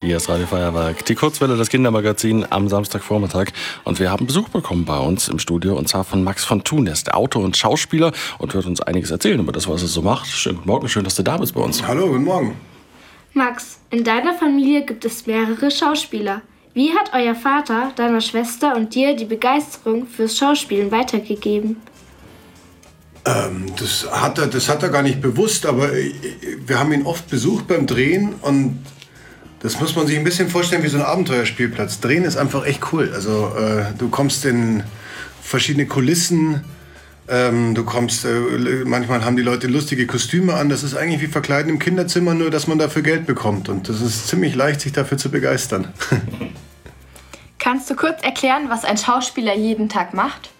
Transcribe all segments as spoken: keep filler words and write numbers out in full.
Hier ist Radio Feuerwerk, die Kurzwelle, das Kindermagazin am Samstagvormittag. Und wir haben Besuch bekommen bei uns im Studio, und zwar von Max von Thun. Er ist Autor und Schauspieler und wird uns einiges erzählen über das, was er so macht. Schönen guten Morgen, schön, dass du da bist bei uns. Hallo, guten Morgen. Max, in deiner Familie gibt es mehrere Schauspieler. Wie hat euer Vater deiner Schwester und dir die Begeisterung fürs Schauspielen weitergegeben? Ähm, das, hat er, das hat er gar nicht bewusst, aber wir haben ihn oft besucht beim Drehen und das muss man sich ein bisschen vorstellen wie so ein Abenteuerspielplatz. Drehen ist einfach echt cool. Also äh, du kommst in verschiedene Kulissen, ähm, du kommst, äh, manchmal haben die Leute lustige Kostüme an. Das ist eigentlich wie Verkleiden im Kinderzimmer, nur dass man dafür Geld bekommt. Und das ist ziemlich leicht, sich dafür zu begeistern. Kannst du kurz erklären, was ein Schauspieler jeden Tag macht?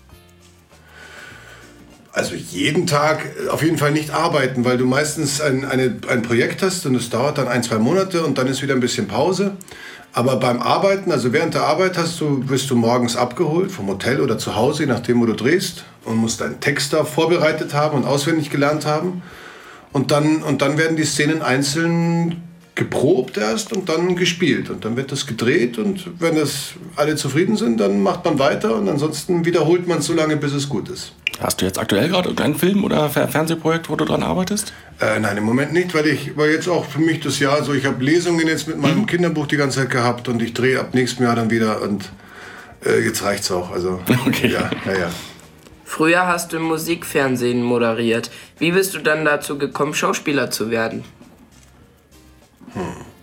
Also jeden Tag auf jeden Fall nicht arbeiten, weil du meistens ein, eine, ein Projekt hast und es dauert dann ein, zwei Monate und dann ist wieder ein bisschen Pause. Aber beim Arbeiten, also während der Arbeit hast du, wirst du morgens abgeholt vom Hotel oder zu Hause, je nachdem, wo du drehst, und musst deinen Text da vorbereitet haben und auswendig gelernt haben. Und dann, und dann werden die Szenen einzeln geprobt erst und dann gespielt. Und dann wird das gedreht und wenn das alle zufrieden sind, dann macht man weiter und ansonsten wiederholt man es so lange, bis es gut ist. Hast du jetzt aktuell gerade irgendeinen Film oder Fernsehprojekt, wo du dran arbeitest? Äh, nein, im Moment nicht, weil ich weil jetzt auch für mich das Jahr so, ich habe Lesungen jetzt mit meinem mhm. Kinderbuch die ganze Zeit gehabt und ich drehe ab nächstem Jahr dann wieder und äh, jetzt reicht's auch. Also, okay. ja, ja, ja. Früher hast du im Musikfernsehen moderiert. Wie bist du dann dazu gekommen, Schauspieler zu werden? Hm.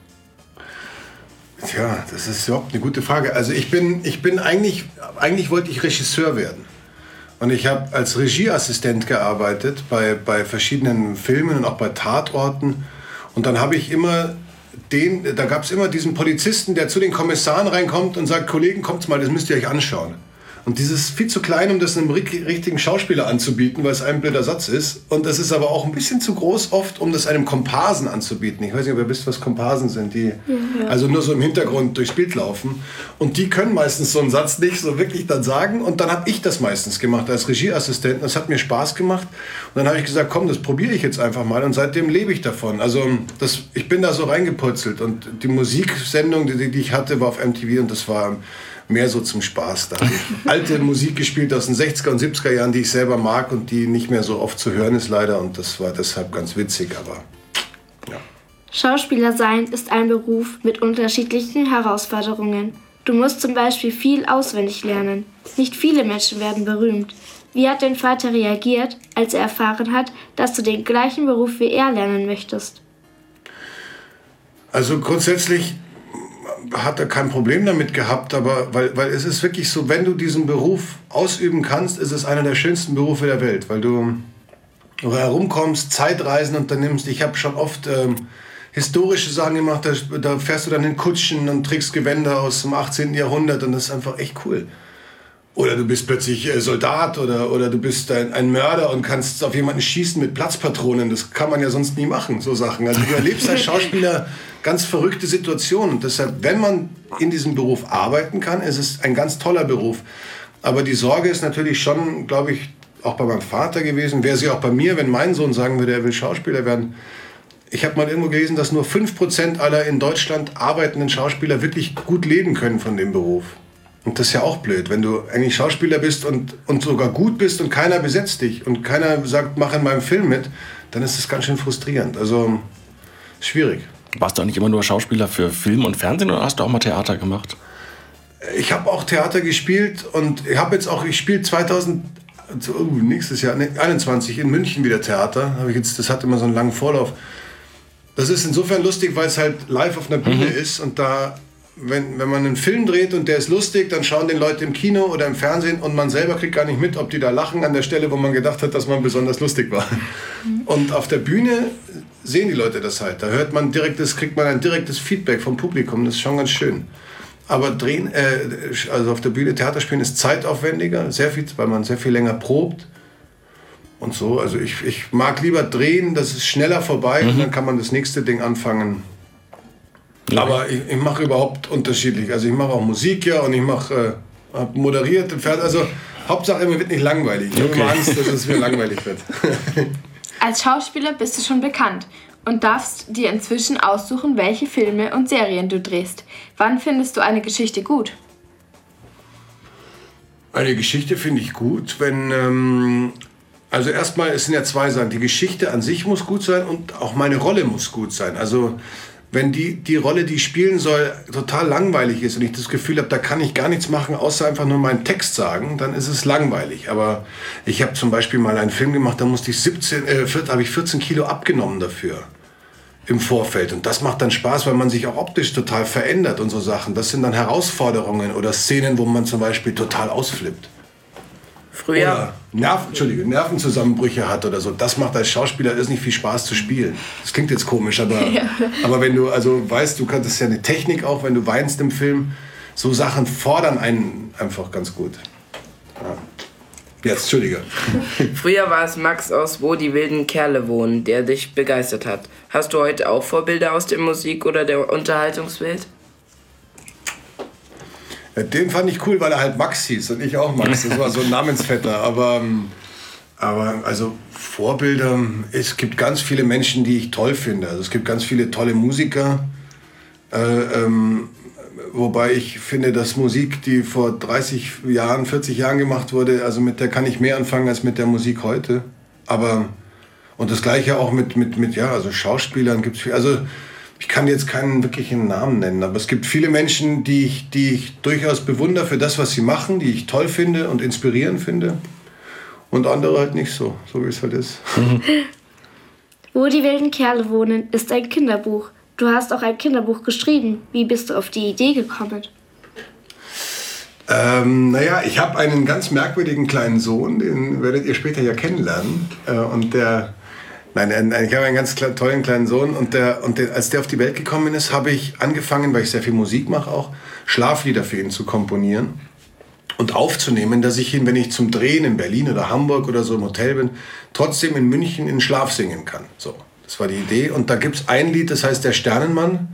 Tja, das ist überhaupt eine gute Frage. Also ich bin, ich bin eigentlich, eigentlich wollte ich Regisseur werden. Und ich habe als Regieassistent gearbeitet bei, bei verschiedenen Filmen und auch bei Tatorten. Und dann habe ich immer den, da gab es immer diesen Polizisten, der zu den Kommissaren reinkommt und sagt, Kollegen, kommt mal, das müsst ihr euch anschauen. Und das ist viel zu klein, um das einem richtigen Schauspieler anzubieten, weil es ein blöder Satz ist. Und das ist aber auch ein bisschen zu groß oft, um das einem Komparsen anzubieten. Ich weiß nicht, ob ihr wisst, was Komparsen sind, die ja. also nur so im Hintergrund durchs Bild laufen. Und die können meistens so einen Satz nicht so wirklich dann sagen. Und dann habe ich das meistens gemacht als Regieassistent. Das hat mir Spaß gemacht. Und dann habe ich gesagt, komm, das probiere ich jetzt einfach mal. Und seitdem lebe ich davon. Also das, ich bin da so reingepurzelt. Und die Musiksendung, die, die ich hatte, war auf M T V und das war mehr so zum Spaß. Da habe ich alte Musik gespielt aus den sechziger und siebziger Jahren, die ich selber mag und die nicht mehr so oft zu hören ist leider. Und das war deshalb ganz witzig, aber ja. Schauspieler sein ist ein Beruf mit unterschiedlichen Herausforderungen. Du musst zum Beispiel viel auswendig lernen. Nicht viele Menschen werden berühmt. Wie hat dein Vater reagiert, als er erfahren hat, dass du den gleichen Beruf wie er lernen möchtest? Also grundsätzlich hat er kein Problem damit gehabt, aber weil, weil es ist wirklich so, wenn du diesen Beruf ausüben kannst, ist es einer der schönsten Berufe der Welt, weil du herumkommst, Zeitreisen unternimmst. Ich habe schon oft ähm, historische Sachen gemacht, da, da fährst du dann in Kutschen und trägst Gewänder aus dem achtzehnten Jahrhundert und das ist einfach echt cool. Oder du bist plötzlich äh, Soldat oder, oder du bist ein, ein Mörder und kannst auf jemanden schießen mit Platzpatronen. Das kann man ja sonst nie machen, so Sachen. Also du erlebst als Schauspieler ganz verrückte Situationen. Und deshalb, wenn man in diesem Beruf arbeiten kann, ist es ein ganz toller Beruf. Aber die Sorge ist natürlich schon, glaube ich, auch bei meinem Vater gewesen. Wäre sie auch bei mir, wenn mein Sohn sagen würde, er will Schauspieler werden. Ich habe mal irgendwo gelesen, dass nur fünf Prozent aller in Deutschland arbeitenden Schauspieler wirklich gut leben können von dem Beruf. Und das ist ja auch blöd, wenn du eigentlich Schauspieler bist und, und sogar gut bist und keiner besetzt dich und keiner sagt, mach in meinem Film mit, dann ist das ganz schön frustrierend. Also schwierig. Warst du auch nicht immer nur Schauspieler für Film und Fernsehen oder hast du auch mal Theater gemacht? Ich habe auch Theater gespielt und ich habe jetzt auch, ich spiele zweitausend, oh, nächstes Jahr, ne, einundzwanzig in München wieder Theater. Hab ich jetzt, das hat immer so einen langen Vorlauf. Das ist insofern lustig, weil es halt live auf einer Bühne mhm. ist und da Wenn, wenn man einen Film dreht und der ist lustig, dann schauen den Leute im Kino oder im Fernsehen und man selber kriegt gar nicht mit, ob die da lachen an der Stelle, wo man gedacht hat, dass man besonders lustig war. Mhm. Und auf der Bühne sehen die Leute das halt. Da hört man direktes, kriegt man ein direktes Feedback vom Publikum. Das ist schon ganz schön. Aber drehen, äh, also auf der Bühne Theater spielen ist zeitaufwendiger, sehr viel, weil man sehr viel länger probt. Und so, also ich, ich mag lieber drehen, das ist schneller vorbei mhm. und dann kann man das nächste Ding anfangen. Aber ich, ich mache überhaupt unterschiedlich. Also ich mache auch Musik, ja, und ich mache äh, moderiert im Fernsehen. Also Hauptsache, mir wird nicht langweilig. Ich habe immer Angst, dass es mir langweilig wird. Als Schauspieler bist du schon bekannt. und darfst dir inzwischen aussuchen, welche Filme und Serien du drehst. Wann findest du eine Geschichte gut? Eine Geschichte finde ich gut, wenn... Ähm, also erstmal, es sind ja zwei Sachen. Die Geschichte an sich muss gut sein und auch meine Rolle muss gut sein. Also wenn die, die Rolle, die ich spielen soll, total langweilig ist und ich das Gefühl habe, da kann ich gar nichts machen, außer einfach nur meinen Text sagen, dann ist es langweilig. Aber ich habe zum Beispiel mal einen Film gemacht, da musste ich siebzehn, äh, habe ich vierzehn Kilo abgenommen dafür im Vorfeld. Und das macht dann Spaß, weil man sich auch optisch total verändert und so Sachen. Das sind dann Herausforderungen oder Szenen, wo man zum Beispiel total ausflippt. Früher. Oder Nerven, Entschuldige, Nervenzusammenbrüche hat oder so. Das macht als Schauspieler irrsinnig viel Spaß zu spielen. Das klingt jetzt komisch, aber, ja. aber wenn du also weißt, du kannst, das ist ja eine Technik auch, wenn du weinst im Film, so Sachen fordern einen einfach ganz gut. Ja. Jetzt, Entschuldige. Früher war es Max aus Wo die wilden Kerle wohnen, der dich begeistert hat. Hast du heute auch Vorbilder aus der Musik oder der Unterhaltungswelt? Ja, den fand ich cool, weil er halt Max hieß und ich auch Max. Das war so ein Namensvetter. Aber, aber also Vorbilder, es gibt ganz viele Menschen, die ich toll finde. Also es gibt ganz viele tolle Musiker. Äh, ähm, wobei ich finde, dass Musik, die vor dreißig Jahren, vierzig Jahren gemacht wurde, also mit der kann ich mehr anfangen als mit der Musik heute. Aber, und das Gleiche auch mit, mit, mit ja, also Schauspielern gibt es viel. Also, ich kann jetzt keinen wirklichen Namen nennen, aber es gibt viele Menschen, die ich, die ich durchaus bewundere für das, was sie machen, die ich toll finde und inspirierend finde. Und andere halt nicht so, so wie es halt ist. Wo die wilden Kerle wohnen ist ein Kinderbuch. Du hast auch ein Kinderbuch geschrieben. Wie bist du auf die Idee gekommen? Ähm, naja, ich habe einen ganz merkwürdigen kleinen Sohn, den werdet ihr später ja kennenlernen. Äh, und der... Nein, ich habe einen ganz tollen kleinen Sohn und, der, und der, als der auf die Welt gekommen ist, habe ich angefangen, weil ich sehr viel Musik mache auch, Schlaflieder für ihn zu komponieren und aufzunehmen, dass ich ihn, wenn ich zum Drehen in Berlin oder Hamburg oder so im Hotel bin, trotzdem in München in Schlaf singen kann. So, das war die Idee. Und da gibt es ein Lied, das heißt Der Sternenmann.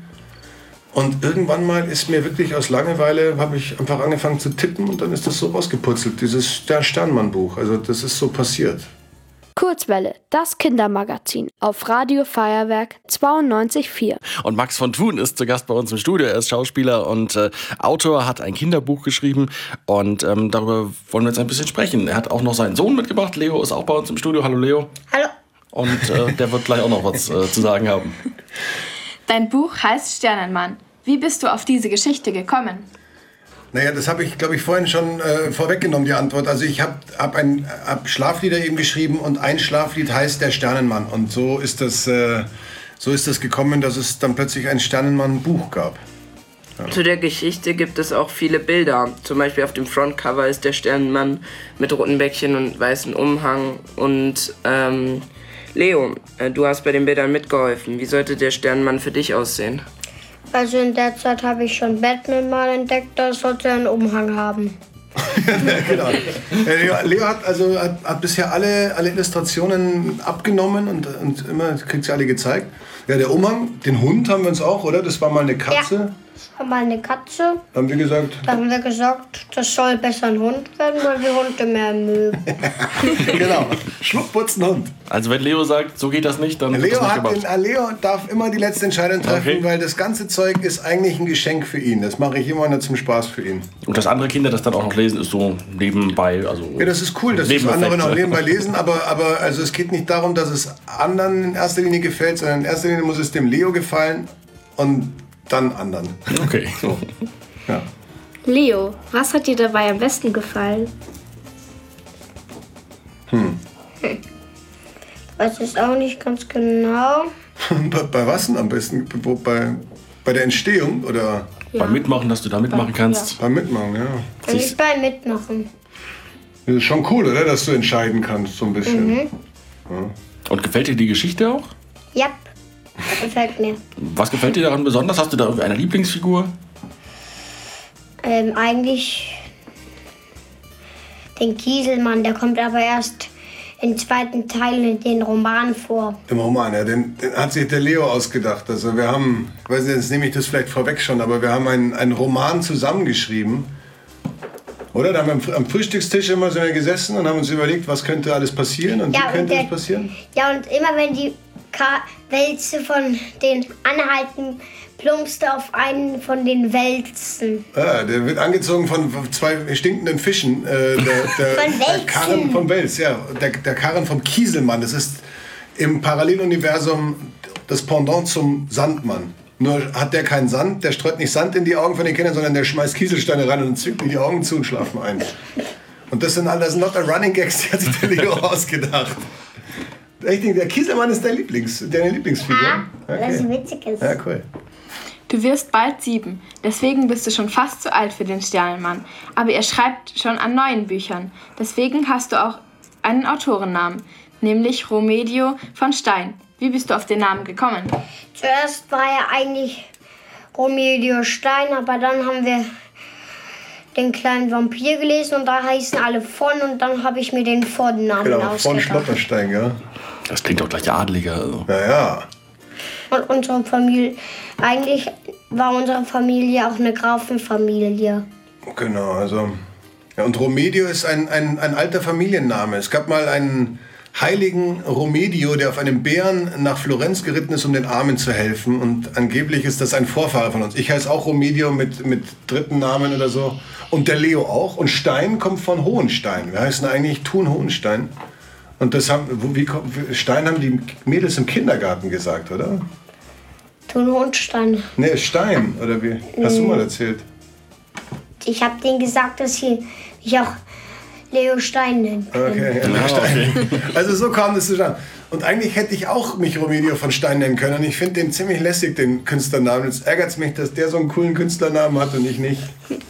Und irgendwann mal ist mir wirklich aus Langeweile, habe ich einfach angefangen zu tippen und dann ist das so rausgeputzelt, dieses Der Sternenmann-Buch. Also das ist so passiert. Kurzwelle, das Kindermagazin auf Radio Feuerwerk zweiundneunzig Komma vier. Und Max von Thun ist zu Gast bei uns im Studio. Er ist Schauspieler und äh, Autor, hat ein Kinderbuch geschrieben und ähm, darüber wollen wir jetzt ein bisschen sprechen. Er hat auch noch seinen Sohn mitgebracht. Leo ist auch bei uns im Studio. Hallo Leo. Hallo. Und äh, der wird gleich auch noch was äh, zu sagen haben. Dein Buch heißt Sternenmann. Wie bist du auf diese Geschichte gekommen? Naja, das habe ich, glaube ich, vorhin schon äh, vorweggenommen, die Antwort. Also ich habe hab ein hab Schlaflieder eben geschrieben und ein Schlaflied heißt Der Sternenmann. Und so ist das, äh, so ist das gekommen, dass es dann plötzlich ein Sternenmann-Buch gab. Ja. Zu der Geschichte gibt es auch viele Bilder. Zum Beispiel auf dem Frontcover ist der Sternenmann mit roten Bäckchen und weißen Umhang. Und ähm, Leo, äh, du hast bei den Bildern mitgeholfen. Wie sollte der Sternenmann für dich aussehen? Also in der Zeit habe ich schon Batman mal entdeckt, das sollte einen Umhang haben. Genau. Leo, Leo hat also hat, hat bisher alle, alle Illustrationen abgenommen und, und immer kriegt sie alle gezeigt. Ja, der Umhang, den Hund haben wir uns auch, oder? Das war mal eine Katze. Ja, das war mal eine Katze. Haben wir gesagt? Da haben wir gesagt, das soll besser ein Hund werden, weil wir Hunde mehr mögen. Genau. Schmuckputzen Hund. Also wenn Leo sagt, so geht das nicht, dann Leo, wird das nicht hat gemacht. den, Leo darf immer die letzte Entscheidung treffen, Okay. weil das ganze Zeug ist eigentlich ein Geschenk für ihn. Das mache ich immer nur zum Spaß für ihn. Und dass andere Kinder das dann auch noch lesen, ist so nebenbei. Also Ja, das ist cool, dass das andere noch nebenbei lesen, aber, aber also es geht nicht darum, dass es anderen in erster Linie gefällt, sondern in erster Linie muss es dem Leo gefallen und dann anderen. Okay. So. Ja. Leo, was hat dir dabei am besten gefallen? Hm. Ich weiß es auch nicht ganz genau. bei, bei was denn am besten? Wo, bei, bei der Entstehung oder Ja. Beim Mitmachen, dass du da mitmachen kannst. beim Mitmachen, ja. Nicht beim Mitmachen. Das ist schon cool, oder? Dass du entscheiden kannst, so ein bisschen. Mhm. Ja. Und gefällt dir die Geschichte auch? Ja, gefällt mir. Was gefällt dir daran besonders? Hast du da irgendeine Lieblingsfigur? Ähm, eigentlich den Kieselmann, der kommt aber erst im zweiten Teil in den Roman vor. Im Roman, ja, den, den hat sich der Leo ausgedacht. Also wir haben, ich weiß nicht, jetzt nehme ich das vielleicht vorweg schon, aber wir haben einen, einen Roman zusammengeschrieben. Oder? Da haben wir am Frühstückstisch immer so gesessen und haben uns überlegt, was könnte alles passieren und Ja, wie und könnte der- das passieren. Ja, und immer wenn die Ka- Wälze von den Anhalten, plumpste auf einen von den Wälzen. Ah, der wird angezogen von zwei stinkenden Fischen. Äh, der, der, Von der Karren vom Wels, ja. Der, der Karren vom Kieselmann. Das ist im Paralleluniversum das Pendant zum Sandmann. Nur hat der keinen Sand, der streut nicht Sand in die Augen von den Kindern, sondern der schmeißt Kieselsteine rein und zückt die Augen zu und schlafen ein. Und das sind alles lauter Running Gags, die hat sich der Leo ausgedacht. Ich denke, der Kieselmann ist dein Lieblings, deine Lieblingsfigur. Ja, weil das witzig ist. Ja, cool. Du wirst bald sieben, deswegen bist du schon fast zu alt für den Sternenmann. Aber er schreibt schon an neuen Büchern. Deswegen hast du auch einen Autorennamen, nämlich Romeo von Stein. Wie bist du auf den Namen gekommen? Zuerst war er eigentlich Romeo Stein, aber dann haben wir den kleinen Vampir gelesen und da heißen alle von und dann habe ich mir den Vornamen Genau, von ausgedacht. Schlotterstein, ja. Das klingt doch gleich adliger. Also. Ja, ja. Und unsere Familie, eigentlich war unsere Familie auch eine Grafenfamilie. Genau, also. Ja, und Romedio ist ein, ein, ein alter Familienname. Es gab mal einen heiligen Romedio, der auf einem Bären nach Florenz geritten ist, um den Armen zu helfen. Und angeblich ist das ein Vorfahre von uns. Ich heiße auch Romedio mit, mit dritten Namen oder so. Und der Leo auch. Und Stein kommt von Hohenstein. Wir heißen eigentlich Thun Hohenstein. Und das haben, wie, Stein haben die Mädels im Kindergarten gesagt, oder? Thun Hohenstein. Nee, Stein, oder wie? Hast du mal erzählt? Ich habe denen gesagt, dass sie mich auch Leo Stein nennen können. Okay, ja, Stein. Also so kam das zustande. Und eigentlich hätte ich auch mich Romedio von Stein nennen können. Und ich finde den ziemlich lässig, den Künstlernamen. Jetzt ärgert es mich, dass der so einen coolen Künstlernamen hat und ich nicht.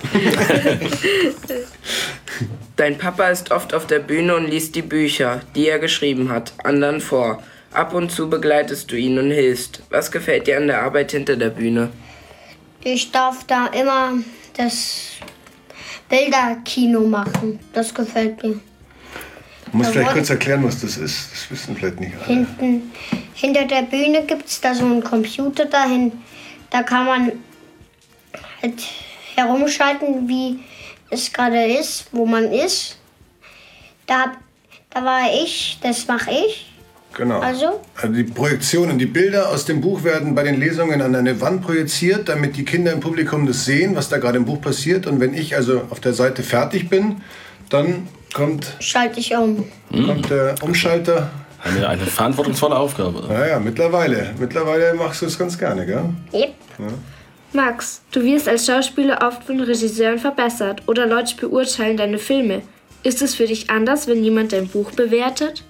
Dein Papa ist oft auf der Bühne und liest die Bücher, die er geschrieben hat, anderen vor. Ab und zu begleitest du ihn und hilfst. Was gefällt dir an der Arbeit hinter der Bühne? Ich darf da immer das Bilderkino machen. Das gefällt mir. Du musst Da vielleicht wollen- kurz erklären, was das ist. Das wissen vielleicht nicht alle. Hinten, hinter der Bühne gibt es da so einen Computer dahin. Da kann man halt herumschalten, wie es gerade ist, wo man ist. Da, hab- da war ich, das mache ich. Genau. Also? Also die Projektionen, die Bilder aus dem Buch werden bei den Lesungen an eine Wand projiziert, damit die Kinder im Publikum das sehen, was da gerade im Buch passiert. Und wenn ich also auf der Seite fertig bin, dann kommt, Schalte ich um. kommt der Umschalter. Eine, eine verantwortungsvolle Aufgabe. Naja, mittlerweile. Mittlerweile machst du es ganz gerne, gell? Yep. Max, du wirst als Schauspieler oft von Regisseuren verbessert oder Leute beurteilen deine Filme. Ist es für dich anders, wenn jemand dein Buch bewertet?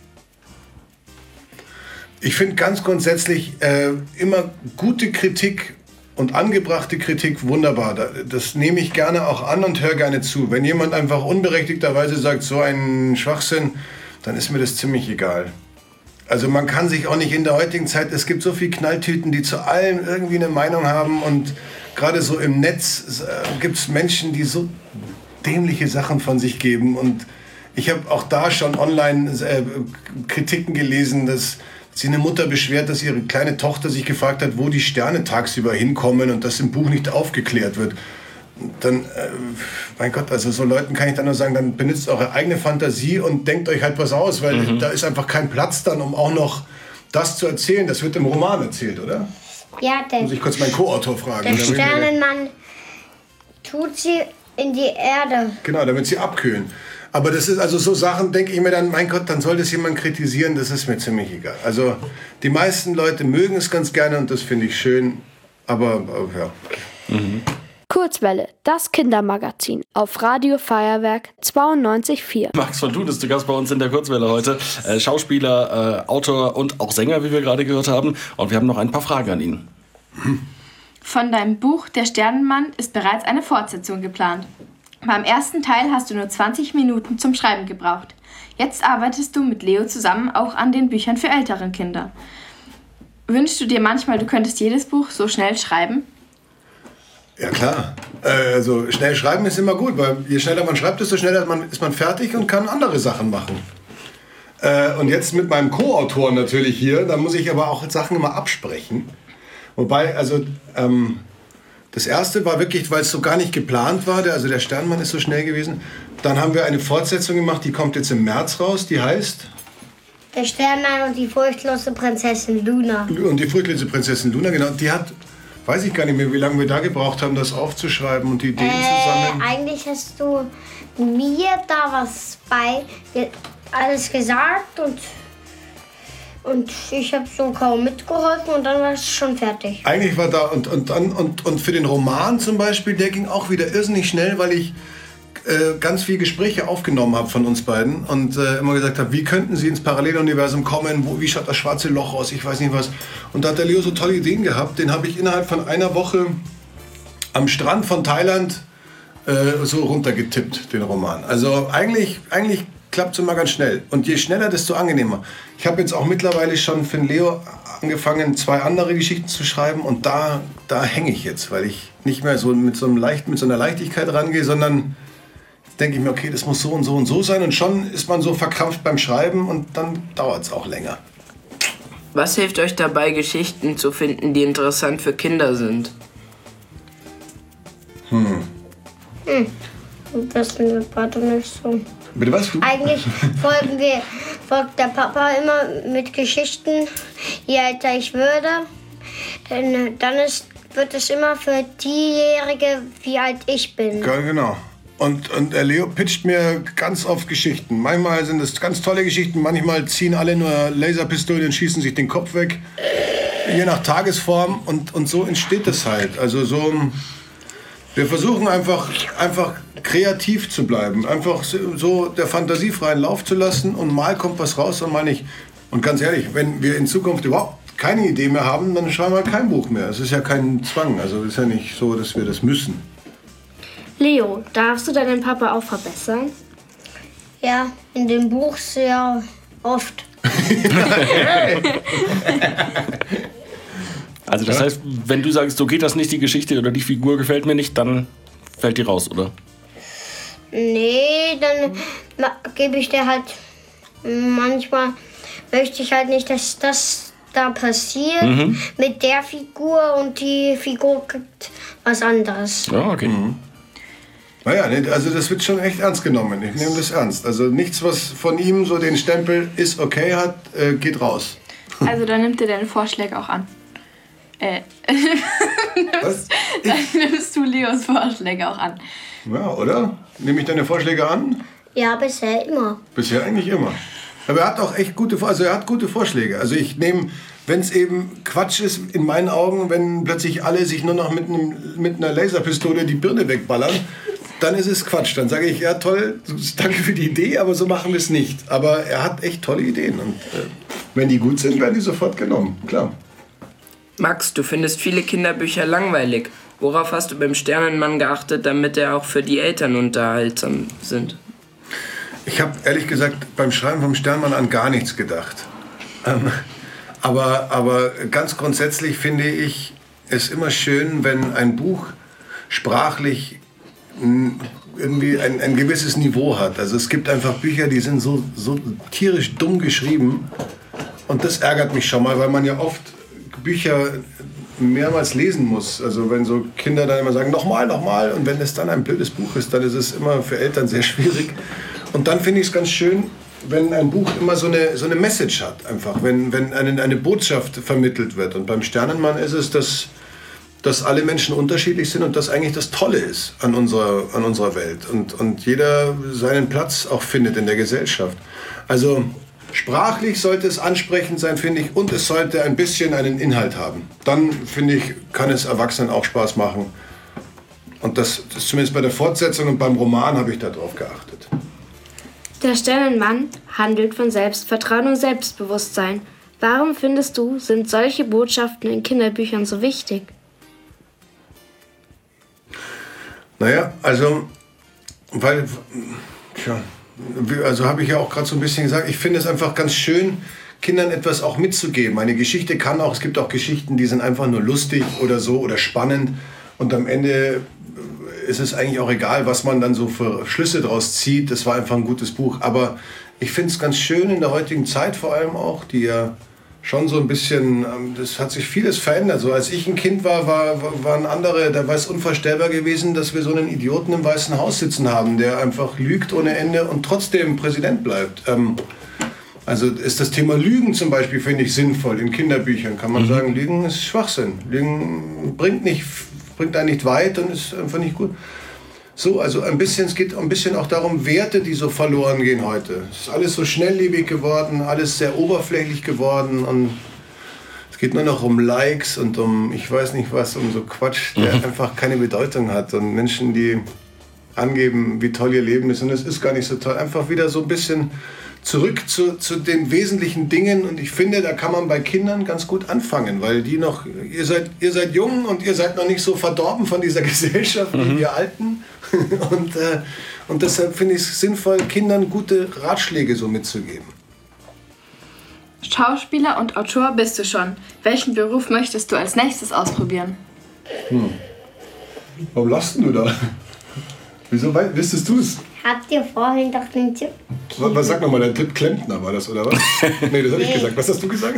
Ich finde ganz grundsätzlich äh, immer gute Kritik und angebrachte Kritik wunderbar. Da- Das nehme ich gerne auch an und höre gerne zu. Wenn jemand einfach unberechtigterweise sagt, so ein Schwachsinn, dann ist mir das ziemlich egal. Also man kann sich auch nicht in der heutigen Zeit, es gibt so viele Knalltüten, die zu allem irgendwie eine Meinung haben und gerade so im Netz äh, gibt es Menschen, die so dämliche Sachen von sich geben und ich habe auch da schon online äh, Kritiken gelesen, dass sich eine Mutter beschwert, dass ihre kleine Tochter sich gefragt hat, wo die Sterne tagsüber hinkommen und das im Buch nicht aufgeklärt wird. Dann, äh, mein Gott, also so Leuten kann ich dann nur sagen, dann benutzt eure eigene Fantasie und denkt euch halt was aus, weil mhm. da ist einfach kein Platz dann, um auch noch das zu erzählen. Das wird im Roman erzählt, oder? Ja, der, Muss ich kurz meinen Co-Autor fragen. der Damit wir- Sternenmann tut sie in die Erde. Genau, damit sie abkühlen. Aber das ist also so Sachen, denke ich mir dann, mein Gott, dann soll das jemand kritisieren, das ist mir ziemlich egal. Also die meisten Leute mögen es ganz gerne und das finde ich schön, aber, aber ja. Mhm. Kurzwelle, das Kindermagazin auf Radio Feuerwerk zweiundneunzig Komma vier. Max von Thun ist zu Gast bei uns in der Kurzwelle heute. Äh, Schauspieler, äh, Autor und auch Sänger, wie wir gerade gehört haben. Und wir haben noch ein paar Fragen an ihn. Von deinem Buch Der Sternenmann ist bereits eine Fortsetzung geplant. Beim ersten Teil hast du nur zwanzig Minuten zum Schreiben gebraucht. Jetzt arbeitest du mit Leo zusammen auch an den Büchern für ältere Kinder. Wünschst du dir manchmal, du könntest jedes Buch so schnell schreiben? Ja klar, äh, also schnell schreiben ist immer gut, weil je schneller man schreibt, desto schneller man, ist man fertig und kann andere Sachen machen. Äh, und jetzt mit meinem Co-Autor natürlich hier, da muss ich aber auch Sachen immer absprechen. Wobei, also ähm, das erste war wirklich, weil es so gar nicht geplant war, der, also der Sternmann ist so schnell gewesen. Dann haben wir eine Fortsetzung gemacht, die kommt jetzt im März raus, die heißt Der Sternmann und die furchtlose Prinzessin Luna. Und die furchtlose Prinzessin Luna, genau, die hat, weiß ich gar nicht mehr, wie lange wir da gebraucht haben, das aufzuschreiben und die Ideen Äh, zu sammeln. eigentlich hast du mir da was bei ge- alles gesagt und, und ich habe so kaum mitgeholfen und dann war es schon fertig. Eigentlich war da, und, und, und, und, und für den Roman zum Beispiel, der ging auch wieder irrsinnig schnell, weil ich äh, ganz viele Gespräche aufgenommen habe von uns beiden und äh, immer gesagt habe, wie könnten sie ins Paralleluniversum kommen, wo, wie schaut das schwarze Loch aus, ich weiß nicht was. Und da hat der Leo so tolle Ideen gehabt, den habe ich innerhalb von einer Woche am Strand von Thailand äh, so runtergetippt, den Roman. Also eigentlich, eigentlich klappt es immer ganz schnell. Und je schneller, desto angenehmer. Ich habe jetzt auch mittlerweile schon für den Leo angefangen, zwei andere Geschichten zu schreiben und da, da hänge ich jetzt, weil ich nicht mehr so mit so, einem Leicht, mit so einer Leichtigkeit rangehe, sondern denke ich mir, okay, das muss so und so und so sein und schon ist man so verkrampft beim Schreiben und dann dauert es auch länger. Was hilft euch dabei, Geschichten zu finden, die interessant für Kinder sind? Hm. Hm. Das sind wir Vater nicht so. Bitte was? Du? Eigentlich folgen wir, folgt der Papa immer mit Geschichten, je älter ich würde. Denn dann ist, wird es immer für diejährige, wie alt ich bin. Ja, genau. Und, und der Leo pitcht mir ganz oft Geschichten. Manchmal sind es ganz tolle Geschichten, manchmal ziehen alle nur Laserpistolen und schießen sich den Kopf weg. Je nach Tagesform und, und so entsteht das halt. Also so, wir versuchen einfach, einfach kreativ zu bleiben. Einfach so der Fantasie freien Lauf zu lassen und mal kommt was raus und mal nicht. Und ganz ehrlich, wenn wir in Zukunft überhaupt keine Idee mehr haben, dann schreiben wir kein Buch mehr. Es ist ja kein Zwang, also es ist ja nicht so, dass wir das müssen. Leo, darfst du deinen Papa auch verbessern? Ja, in dem Buch sehr oft. Also das heißt, wenn du sagst, so geht das nicht, die Geschichte oder die Figur gefällt mir nicht, dann fällt die raus, oder? Nee, dann ma- gebe ich dir halt, manchmal möchte ich halt nicht, dass das da passiert Mhm. mit der Figur und die Figur gibt was anderes. Ja, okay. Mhm. Naja, also das wird schon echt ernst genommen. Ich nehme das ernst. Also nichts, was von ihm so den Stempel ist okay hat, äh, geht raus. Also dann nimmt er deine Vorschläge auch an. Äh. Was? Dann nimmst du Leos Vorschläge auch an. Ja, oder? Nehme ich deine Vorschläge an? Ja, bisher immer. Bisher eigentlich immer. Aber er hat auch echt gute, also er hat gute Vorschläge. Also ich nehme, wenn es eben Quatsch ist in meinen Augen, wenn plötzlich alle sich nur noch mit, einem, mit einer Laserpistole die Birne wegballern, dann ist es Quatsch. Dann sage ich, ja toll, danke für die Idee, aber so machen wir es nicht. Aber er hat echt tolle Ideen und äh, wenn die gut sind, werden die sofort genommen, klar. Max, du findest viele Kinderbücher langweilig. Worauf hast du beim Sternenmann geachtet, damit er auch für die Eltern unterhaltsam sind? Ich habe ehrlich gesagt beim Schreiben vom Sternmann an gar nichts gedacht. Ähm, aber, aber ganz grundsätzlich finde ich es immer schön, wenn ein Buch sprachlich n, irgendwie ein, ein gewisses Niveau hat. Also es gibt einfach Bücher, die sind so, so tierisch dumm geschrieben. Und das ärgert mich schon mal, weil man ja oft Bücher mehrmals lesen muss. Also wenn so Kinder dann immer sagen, nochmal, nochmal. Und wenn es dann ein blödes Buch ist, dann ist es immer für Eltern sehr schwierig. Und dann finde ich es ganz schön, wenn ein Buch immer so eine, so eine Message hat. Einfach, wenn, wenn eine, eine Botschaft vermittelt wird. Und beim Sternenmann ist es, dass, dass alle Menschen unterschiedlich sind und das eigentlich das Tolle ist an unserer, an unserer Welt. Und, und jeder seinen Platz auch findet in der Gesellschaft. Also sprachlich sollte es ansprechend sein, finde ich, und es sollte ein bisschen einen Inhalt haben. Dann, finde ich, kann es Erwachsenen auch Spaß machen. Und das, das zumindest bei der Fortsetzung und beim Roman habe ich darauf geachtet. Der Sternenmann handelt von Selbstvertrauen und Selbstbewusstsein. Warum findest du, sind solche Botschaften in Kinderbüchern so wichtig? Naja, also, weil, tja, also habe ich ja auch gerade so ein bisschen gesagt, ich finde es einfach ganz schön, Kindern etwas auch mitzugeben. Eine Geschichte kann auch, es gibt auch Geschichten, die sind einfach nur lustig oder so oder spannend und am Ende ist es eigentlich auch egal, was man dann so für Schlüsse draus zieht. Das war einfach ein gutes Buch. Aber ich finde es ganz schön in der heutigen Zeit vor allem auch, die ja schon so ein bisschen, das hat sich vieles verändert. So als ich ein Kind war, war waren andere, da war es unvorstellbar gewesen, dass wir so einen Idioten im Weißen Haus sitzen haben, der einfach lügt ohne Ende und trotzdem Präsident bleibt. Ähm, Also ist das Thema Lügen zum Beispiel, finde ich, sinnvoll. In Kinderbüchern kann man mhm. sagen, Lügen ist Schwachsinn. Lügen bringt, nicht, bringt einen nicht weit und ist einfach nicht gut. So, also ein bisschen, es geht ein bisschen auch darum, Werte, die so verloren gehen heute. Es ist alles so schnelllebig geworden, alles sehr oberflächlich geworden und es geht nur noch um Likes und um, ich weiß nicht was, um so Quatsch, der mhm. einfach keine Bedeutung hat. Und Menschen, die angeben, wie toll ihr Leben ist und es ist gar nicht so toll. Einfach wieder so ein bisschen zurück zu, zu den wesentlichen Dingen und ich finde, da kann man bei Kindern ganz gut anfangen, weil die noch, ihr seid, ihr seid jung und ihr seid noch nicht so verdorben von dieser Gesellschaft wie mhm. wir Alten und, äh, und deshalb finde ich es sinnvoll, Kindern gute Ratschläge so mitzugeben. Schauspieler und Autor bist du schon. Welchen Beruf möchtest du als nächstes ausprobieren? Hm. Warum lachst du da? Wieso wüsstest du es? Habt ihr vorhin doch den Tipp gegeben? Was, sag nochmal, dein Tipp Klempner war das, oder was? Nee, das habe ich gesagt. Was hast du gesagt?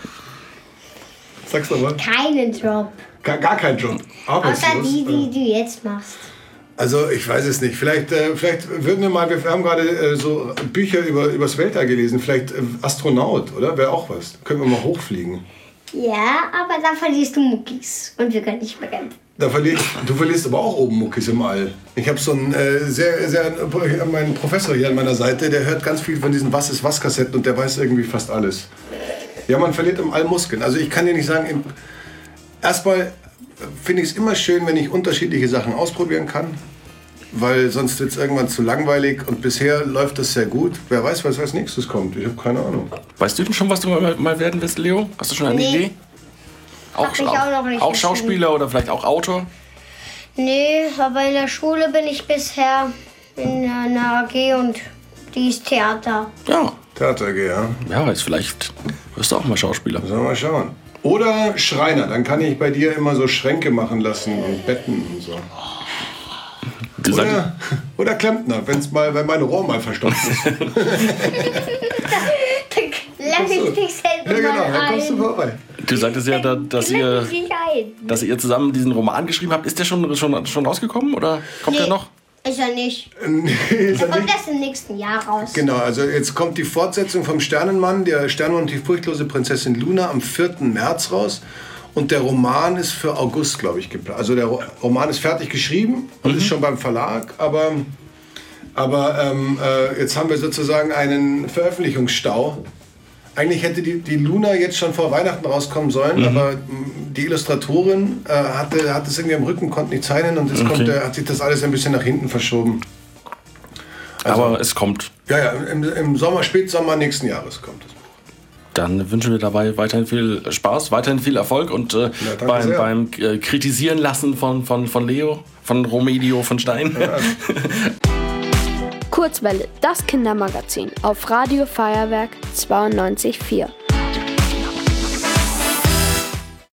Sag's nochmal. Keinen Job. Gar, gar keinen Job. Arbeitslos. Außer die, die du jetzt machst. Also ich weiß es nicht. Vielleicht, äh, vielleicht würden wir mal, wir haben gerade äh, so Bücher über übers Weltall gelesen. Vielleicht äh, Astronaut, oder? Wäre auch was. Können wir mal hochfliegen. Ja, aber da verlierst du Muckis. Und wir können nicht mehr kämpfen. Da verlier ich, du verlierst aber auch oben Muckis im All. Ich habe so einen äh, sehr, sehr, äh, meinen Professor hier an meiner Seite, der hört ganz viel von diesen Was ist was Kassetten und der weiß irgendwie fast alles. Ja, man verliert im All Muskeln. Also ich kann dir nicht sagen, im, erstmal finde ich es immer schön, wenn ich unterschiedliche Sachen ausprobieren kann, weil sonst wird es irgendwann zu langweilig und bisher läuft das sehr gut. Wer weiß, was als nächstes kommt. Ich habe keine Ahnung. Weißt du denn schon, was du mal, mal werden willst, Leo? Hast du schon eine Nee. Idee? Auch, ich auch noch nicht auch entschieden. Schauspieler oder vielleicht auch Autor? Nee, aber in der Schule bin ich bisher in einer A G und die ist Theater. Ja. Theater A G, ja. Ja, jetzt vielleicht wirst du auch mal Schauspieler. Sollen wir mal schauen. Oder Schreiner, dann kann ich bei dir immer so Schränke machen lassen und Betten und so. Du sagst, Oder, oder Klempner, wenn's mal, wenn mein Rohr mal verstopft ist. Lass ich dich selber Ja, genau, mal dann kommst du ein. vorbei. du sagtest ja, da- dass Lass ihr, dich ein. dass ihr zusammen diesen Roman geschrieben habt. Ist der schon, schon, schon rausgekommen oder kommt Nee. der noch? Ist er nicht. Nee, ist Der er kommt nicht. erst im nächsten Jahr raus. Genau, also jetzt kommt die Fortsetzung vom Sternenmann, der Sternenmann und die furchtlose Prinzessin Luna am vierten März raus. Und der Roman ist für August, glaube ich, geplant. Also der Ro- Roman ist fertig geschrieben und Mhm. ist schon beim Verlag, aber, aber ähm, äh, jetzt haben wir sozusagen einen Veröffentlichungsstau. Eigentlich hätte die, die Luna jetzt schon vor Weihnachten rauskommen sollen, Mhm. aber m, die Illustratorin äh, hatte, hatte es irgendwie am Rücken, konnte nicht zeichnen und es Okay. kommt, äh, hat sich das alles ein bisschen nach hinten verschoben. Also- Aber es kommt. Ja, ja, im, im Sommer, Spätsommer nächsten Jahres kommt es. Dann wünschen wir dabei weiterhin viel Spaß, weiterhin viel Erfolg und äh, danke beim, sehr. beim äh, Kritisieren lassen von, von, von Leo, von Romedio von Stein. Ja. Kurzwelle, das Kindermagazin auf Radio Feuerwerk zweiundneunzig Komma vier.